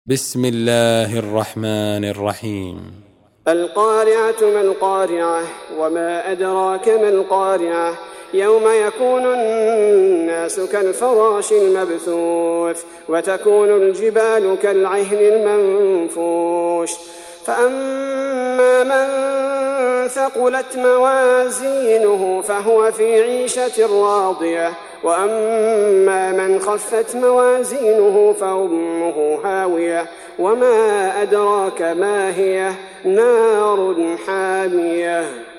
بسم الله الرحمن الرحيم. القارعة ما القارعة وما أدراك ما القارعة يوم يكون الناس كالفراش المبثوث وتكون الجبال كالعهن المنفوش فأما من ثقلت موازينه فهو في عيشة راضية وأما من خفت موازينه فأمه هاوية وما أدراك ما هي نار حامية.